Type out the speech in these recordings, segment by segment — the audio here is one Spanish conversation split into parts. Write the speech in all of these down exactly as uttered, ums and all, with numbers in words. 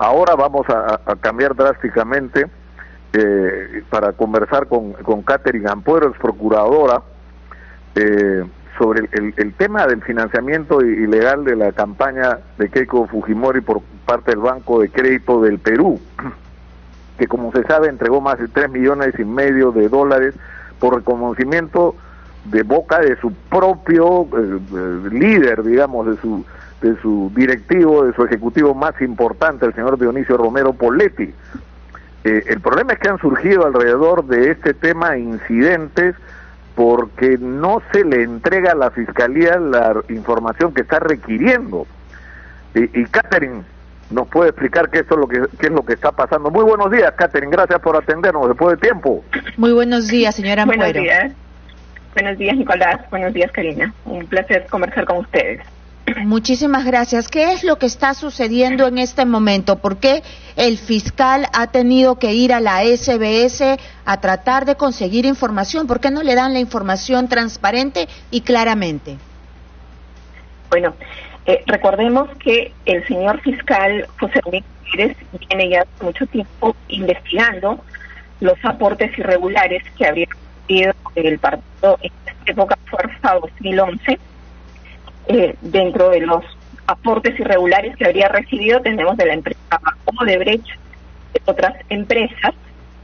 ahora vamos a, a cambiar drásticamente eh, para conversar con, con Catherine Ampuero, ex procuradora, eh, sobre el, el, el tema del financiamiento ilegal de la campaña de Keiko Fujimori por parte del Banco de Crédito del Perú, que como se sabe entregó más de tres millones y medio de dólares por reconocimiento de boca de su propio eh, eh, líder, digamos, de su de su directivo, de su ejecutivo más importante, el señor Dionisio Romero Poletti. Eh, el problema es que han surgido alrededor de este tema incidentes porque no se le entrega a la Fiscalía la información que está requiriendo. Y, y Catherine nos puede explicar qué, esto es lo que, qué es lo que está pasando. Muy buenos días, Catherine, gracias por atendernos después de tiempo. Muy buenos días, señora Ampuero. Buenos días. Buenos días, Nicolás. Buenos días, Karina. Un placer conversar con ustedes. Muchísimas gracias. ¿Qué es lo que está sucediendo en este momento? ¿Por qué el fiscal ha tenido que ir a la S B S a tratar de conseguir información? ¿Por qué no le dan la información transparente y claramente? Bueno, eh, recordemos que el señor fiscal José Domingo Pérez viene ya hace mucho tiempo investigando los aportes irregulares que habría recibido el partido en esta época fuerza dos mil once. Eh, dentro de los aportes irregulares que habría recibido tenemos de la empresa Odebrecht, de otras empresas.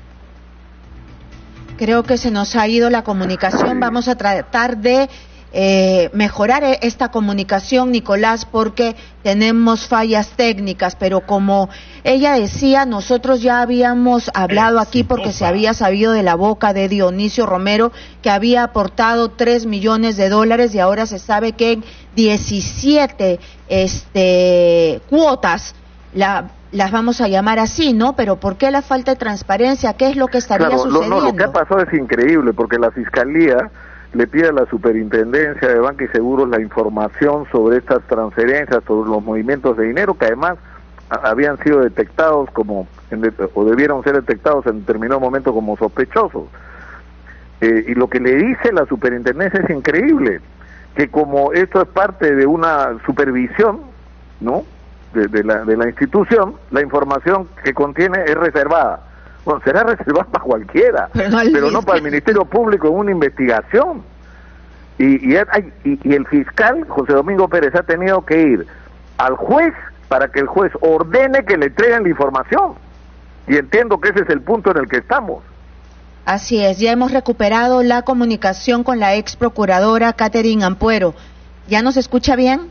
Creo que se nos ha ido la comunicación. Vamos a tratar de eh, mejorar esta comunicación, Nicolás, porque tenemos fallas técnicas, pero como ella decía, nosotros ya habíamos hablado aquí porque se había sabido de la boca de Dionisio Romero que había aportado tres millones de dólares y ahora se sabe que en diecisiete este, cuotas, la, las vamos a llamar así, ¿no? Pero ¿por qué la falta de transparencia? ¿Qué es lo que estaría claro, sucediendo? Lo, no, lo que ha pasado es increíble, porque la Fiscalía le pide a la Superintendencia de Banca y Seguros la información sobre estas transferencias, sobre los movimientos de dinero, que además a, habían sido detectados como, en de, o debieron ser detectados en determinado momento como sospechosos. Eh, y lo que le dice la Superintendencia es increíble, que como esto es parte de una supervisión, ¿no?, de, de, la, de la institución, la información que contiene es reservada. Bueno, será reservada para cualquiera, pero no, pero no para el Ministerio Público en una investigación. Y, y, hay, y, y el fiscal, José Domingo Pérez, ha tenido que ir al juez para que el juez ordene que le entreguen la información. Y entiendo que ese es el punto en el que estamos. Así es, ya hemos recuperado la comunicación con la ex procuradora Catherine Ampuero. ¿Ya nos escucha bien?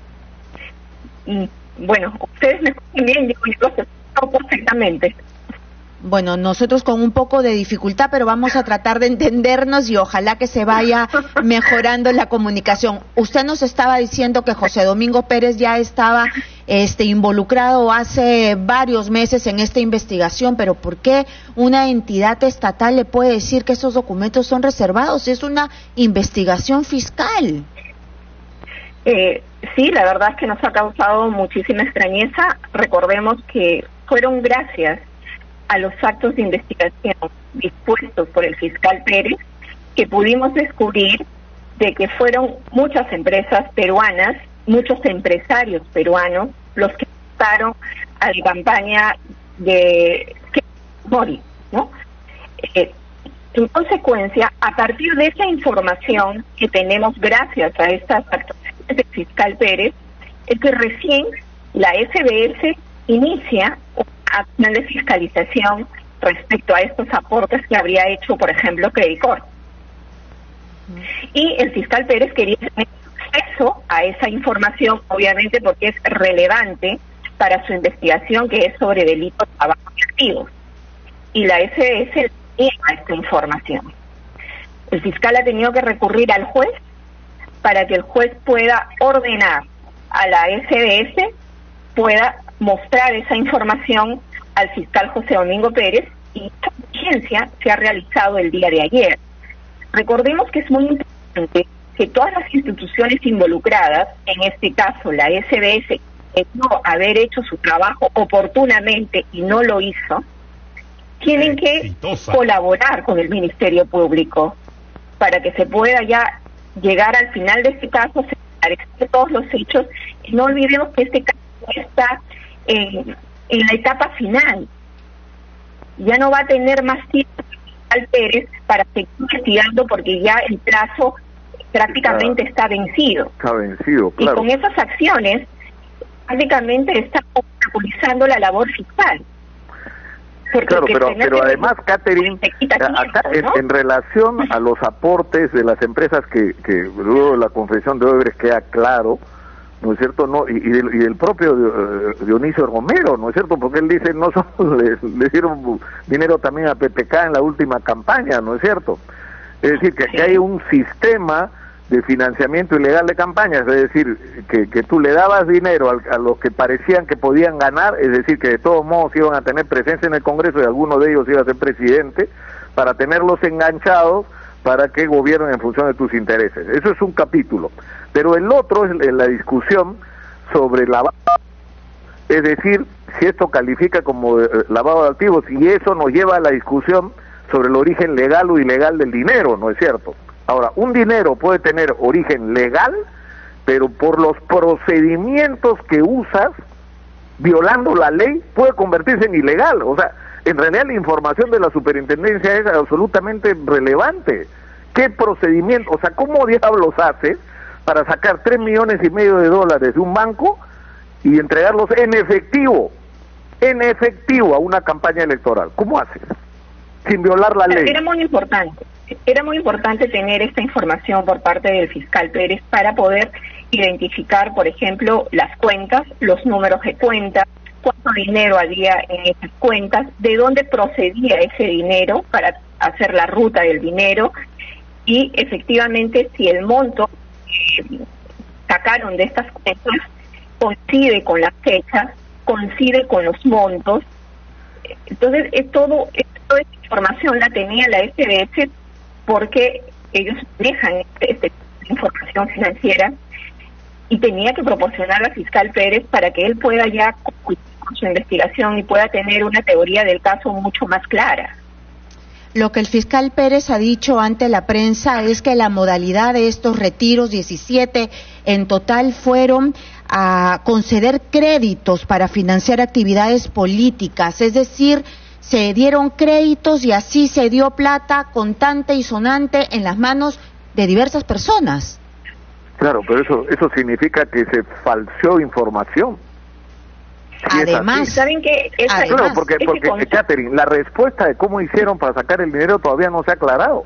Y, bueno, ustedes me escuchan bien, yo los escucho perfectamente. Bueno, nosotros con un poco de dificultad, pero vamos a tratar de entendernos y ojalá que se vaya mejorando la comunicación. Usted nos estaba diciendo que José Domingo Pérez ya estaba este, involucrado hace varios meses en esta investigación, pero ¿por qué una entidad estatal le puede decir que esos documentos son reservados? Es una investigación fiscal. Eh, sí, la verdad es que nos ha causado muchísima extrañeza. Recordemos que fueron gracias a los actos de investigación dispuestos por el fiscal Pérez que pudimos descubrir de que fueron muchas empresas peruanas, muchos empresarios peruanos los que votaron a la campaña de Mori, ¿no? Eh, en consecuencia, a partir de esa información que tenemos gracias a estas actuaciones del fiscal Pérez, es que recién la S B S inicia acción de fiscalización respecto a estos aportes que habría hecho, por ejemplo, Credicor. Y el fiscal Pérez quería tener acceso a esa información, obviamente porque es relevante para su investigación, que es sobre delitos de lavado de activos. Y la S B S niega esta información. El fiscal ha tenido que recurrir al juez para que el juez pueda ordenar a la S B S, pueda mostrar esa información al fiscal José Domingo Pérez, y esta diligencia se ha realizado el día de ayer. Recordemos que es muy importante que todas las instituciones involucradas, en este caso la S B S, de no haber hecho su trabajo oportunamente y no lo hizo, tienen que Exitosa. colaborar con el Ministerio Público para que se pueda ya llegar al final de este caso, se esclarecer todos los hechos. Y no olvidemos que este caso está en en la etapa final. Ya no va a tener más tiempo al Pérez para seguir investigando porque ya el plazo prácticamente está, está vencido. Está vencido, claro. Y con esas acciones prácticamente está obstaculizando la labor fiscal. Porque claro, pero, pero además, Catherine, acá en, ¿no? en relación a los aportes de las empresas que, que luego de la confesión de Odebrecht queda claro, ¿no es cierto? No y, y, del, y del propio Dionisio Romero, ¿no es cierto? Porque él dice, no solo le, le dieron dinero también a P P K en la última campaña, ¿no es cierto? Es decir, que aquí hay un sistema de financiamiento ilegal de campañas, es decir, que, que tú le dabas dinero a, a los que parecían que podían ganar, es decir, que de todos modos iban a tener presencia en el Congreso y alguno de ellos iba a ser presidente, para tenerlos enganchados para que gobiernen en función de tus intereses. Eso es un capítulo. Pero el otro es la discusión sobre lavado, es decir, si esto califica como lavado de activos, y eso nos lleva a la discusión sobre el origen legal o ilegal del dinero, ¿no es cierto? Ahora, un dinero puede tener origen legal, pero por los procedimientos que usas, violando la ley, puede convertirse en ilegal. O sea, en realidad la información de la superintendencia es absolutamente relevante. ¿Qué procedimiento? O sea, ¿cómo diablos haces para sacar tres millones y medio de dólares de un banco y entregarlos en efectivo, en efectivo a una campaña electoral? ¿Cómo haces? Sin violar la ley. Era muy importante. Era muy importante tener esta información por parte del fiscal Pérez para poder identificar, por ejemplo, las cuentas, los números de cuentas, cuánto dinero había en esas cuentas, de dónde procedía ese dinero para hacer la ruta del dinero y efectivamente si el monto que sacaron de estas cuentas coincide con las fechas, coincide con los montos. Entonces, es todo, es, toda esta información la tenía la S B S porque ellos dejan esta información financiera y tenía que proporcionar al fiscal Pérez para que él pueda ya concluir con su investigación y pueda tener una teoría del caso mucho más clara. Lo que el fiscal Pérez ha dicho ante la prensa es que la modalidad de estos retiros, diecisiete en total, fueron a conceder créditos para financiar actividades políticas, es decir, se dieron créditos y así se dio plata contante y sonante en las manos de diversas personas. Claro, pero eso eso significa que se falseó información. Si además, ¿saben qué? Esa, además, claro, porque, porque con... Catherine, la respuesta de cómo hicieron para sacar el dinero todavía no se ha aclarado.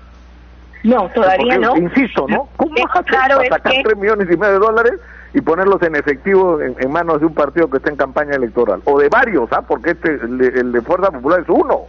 No, todavía porque, no. Insisto, ¿no? ¿Cómo es hacer claro para sacar que... tres millones y medio de dólares y ponerlos en efectivo en, en manos de un partido que está en campaña electoral? O de varios, ¿ah? Porque este el de, el de Fuerza Popular es uno.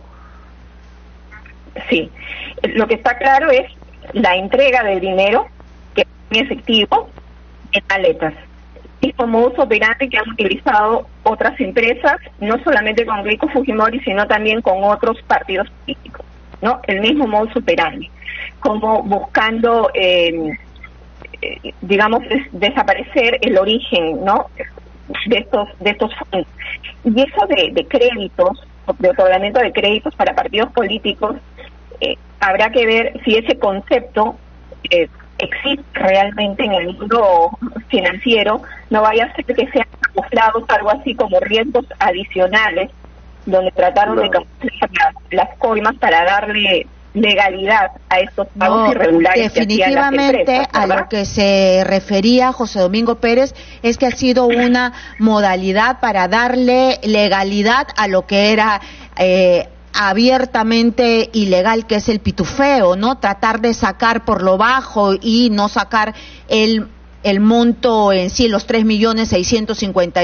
Sí. Lo que está claro es la entrega del dinero, que es en efectivo, en maletas. Y como uso operante que han utilizado otras empresas, no solamente con Keiko Fujimori, sino también con otros partidos políticos, ¿no? El mismo modus operandi, como buscando, eh, eh, digamos, des desaparecer el origen, ¿no? De estos de estos fondos. Y eso de, de créditos, de otorgamiento de créditos para partidos políticos, eh, habrá que ver si ese concepto eh, existe realmente en el mundo financiero, no vaya a ser que sean camuflados algo así como riesgos adicionales, donde trataron claro. de camuflar las, las coimas para darle legalidad a estos pagos no, irregulares. Definitivamente, que hacían las empresas, a lo que se refería José Domingo Pérez es que ha sido una modalidad para darle legalidad a lo que era eh, abiertamente ilegal, que es el pitufeo, ¿no? Tratar de sacar por lo bajo y no sacar el el monto en sí, los tres millones seiscientos cincuenta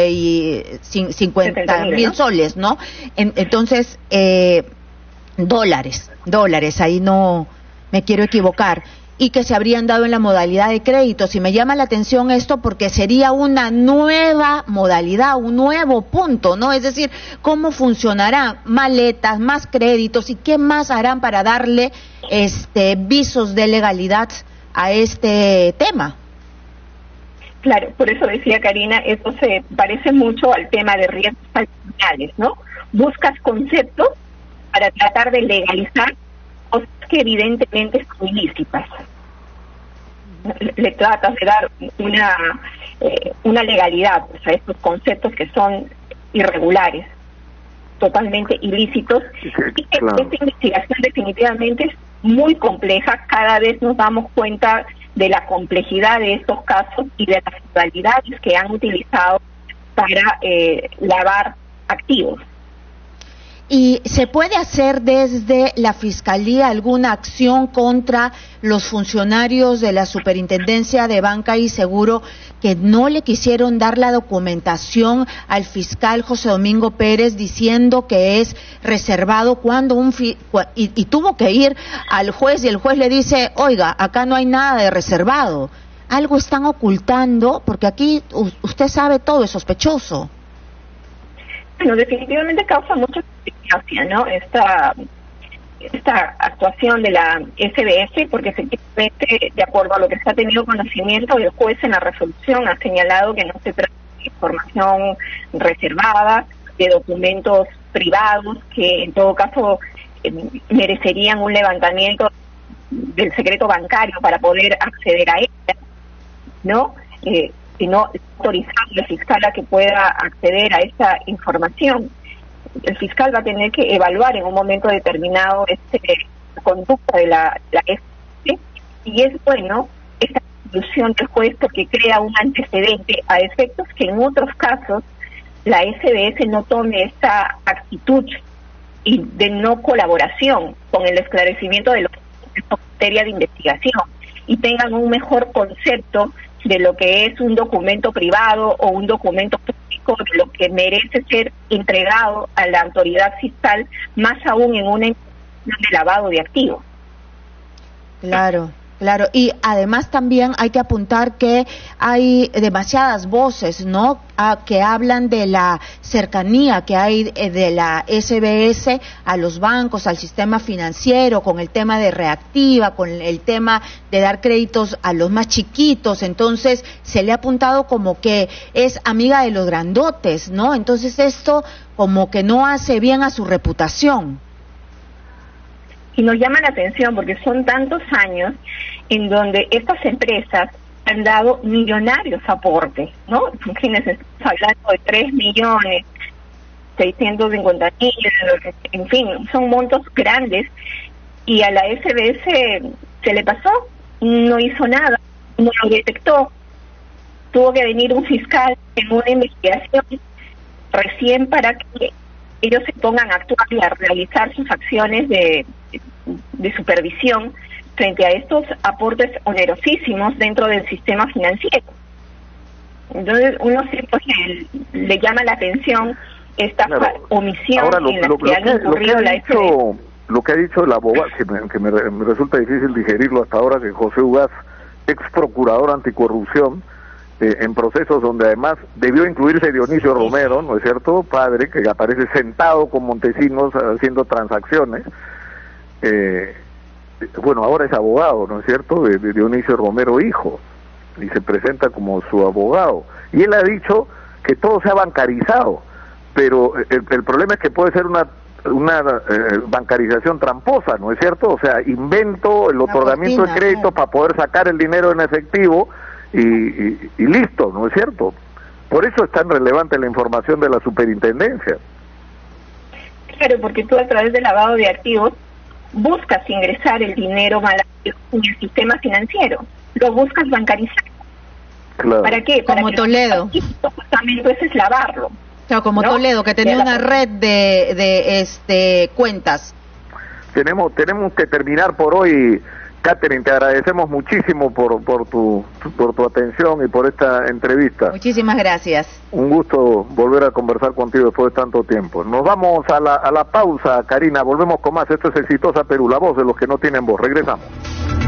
mil soles, ¿no? En, entonces, eh, dólares, dólares, ahí no me quiero equivocar, y que se habrían dado en la modalidad de créditos. Y me llama la atención esto porque sería una nueva modalidad, un nuevo punto, ¿no? Es decir, ¿cómo funcionarán maletas, más créditos y qué más harán para darle este visos de legalidad a este tema? Claro, por eso decía Karina, esto se parece mucho al tema de riesgos patrimoniales, ¿no? Buscas conceptos para tratar de legalizar cosas que evidentemente son ilícitas. Le, le tratas de dar una eh, una legalidad, o sea, estos conceptos que son irregulares, totalmente ilícitos, Sí, y que claro. esta investigación definitivamente es muy compleja. Cada vez nos damos cuenta de la complejidad de estos casos y de las modalidades que han utilizado para eh, lavar activos. ¿Y se puede hacer desde la Fiscalía alguna acción contra los funcionarios de la Superintendencia de Banca y Seguro que no le quisieron dar la documentación al fiscal José Domingo Pérez diciendo que es reservado cuando un fi y, y tuvo que ir al juez y el juez le dice, oiga, acá no hay nada de reservado? Algo están ocultando porque aquí usted sabe todo, es sospechoso. Bueno, definitivamente causa mucha suspicacia, ¿no? Esta, esta actuación de la S B S, porque efectivamente, de acuerdo a lo que se ha tenido conocimiento, el juez en la resolución ha señalado que no se trata de información reservada, de documentos privados, que en todo caso eh, merecerían un levantamiento del secreto bancario para poder acceder a ella, ¿no? Eh, sino autorizando al fiscal a que pueda acceder a esa información. El fiscal va a tener que evaluar en un momento determinado este, la conducta de la, la S B S, y es bueno esta conclusión del juez porque crea un antecedente a efectos que en otros casos la S B S no tome esta actitud y de no colaboración con el esclarecimiento de los en materia de investigación y tengan un mejor concepto de lo que es un documento privado o un documento público, de lo que merece ser entregado a la autoridad fiscal, más aún en una investigación de lavado de activos. Claro, claro. Y además también hay que apuntar que hay demasiadas voces, ¿no?, a, que hablan de la cercanía que hay de la S B S a los bancos, al sistema financiero, con el tema de reactiva, con el tema de dar créditos a los más chiquitos. Entonces se le ha apuntado como que es amiga de los grandotes, ¿no? Entonces esto como que no hace bien a su reputación. Y nos llama la atención porque son tantos años en donde estas empresas han dado millonarios aportes, ¿no? Imagínense, estamos hablando de tres millones, seiscientos cincuenta mil, en fin, son montos grandes, y a la S B S se le pasó, no hizo nada, no lo detectó, tuvo que venir un fiscal en una investigación recién para que ellos se pongan a actuar y a realizar sus acciones de, de supervisión frente a estos aportes onerosísimos dentro del sistema financiero. Entonces uno sí pues le, le llama la atención esta Claro. omisión Ahora, lo, en la lo, que lo han que, lo incurrido que ha la S B S. dicho, lo que ha dicho el abogado, que, me, que me, me resulta difícil digerirlo hasta ahora, que José Ugaz, ex procurador anticorrupción, eh, en procesos donde además debió incluirse Dionisio Romero, ¿no es cierto?, padre, que aparece sentado con Montesinos haciendo transacciones, eh, bueno, ahora es abogado, ¿no es cierto?, de, de Dionisio Romero hijo, y se presenta como su abogado, y él ha dicho que todo se ha bancarizado, pero el, el problema es que puede ser una una eh, bancarización tramposa, ¿no es cierto? O sea, invento el otorgamiento cortina, de crédito ¿no?, para poder sacar el dinero en efectivo y, y, y listo, ¿no es cierto? Por eso es tan relevante la información de la superintendencia. Claro, porque tú a través del lavado de activos buscas ingresar el dinero mal en el sistema financiero, lo buscas bancarizar. Claro. ¿Para qué? Para Como que Toledo. justamente eso es lavarlo. Claro, como ¿no? Toledo, que tenía Ya una la- red de, de este cuentas. Tenemos tenemos que terminar por hoy. Catherine, te agradecemos muchísimo por por tu por tu atención y por esta entrevista. Muchísimas gracias. Un gusto volver a conversar contigo después de tanto tiempo. Nos vamos a la, a la pausa, Karina. Volvemos con más. Esto es Exitosa Perú, la voz de los que no tienen voz. Regresamos.